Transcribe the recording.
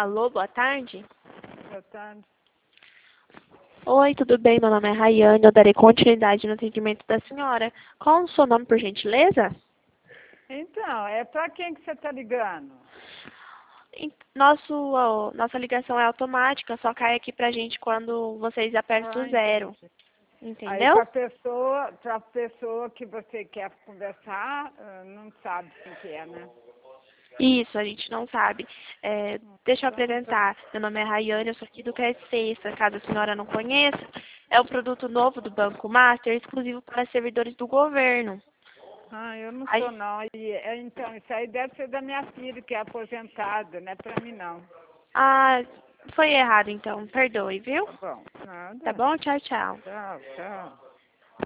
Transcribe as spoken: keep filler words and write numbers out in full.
Alô, boa tarde. Boa tarde. Oi, tudo bem? Meu nome é Rayane, eu darei continuidade no atendimento da senhora. Qual o seu nome, por gentileza? Então, é para quem que você está ligando? Em- Nosso, ó, nossa ligação é automática, só cai aqui pra gente quando vocês apertam Ah, o zero. entendi. Aí Entendeu? para a pessoa, para pessoa que você quer conversar, ah, não sabe quem que é, né? Isso, a gente não sabe. É, deixa eu Então, tá. apresentar. Meu nome é Rayane, eu sou aqui do Credit Suisse. Caso a senhora não conheça, é o produto novo do Banco Master, exclusivo para servidores do governo. Ah, eu não Aí, sou não. E, é, então, isso aí deve ser da minha filha, que é aposentada, não é para mim não. ah, foi errado então, perdoe, viu? Tá bom. Tá Nada. bom? Tchau, tchau. Tchau, tchau.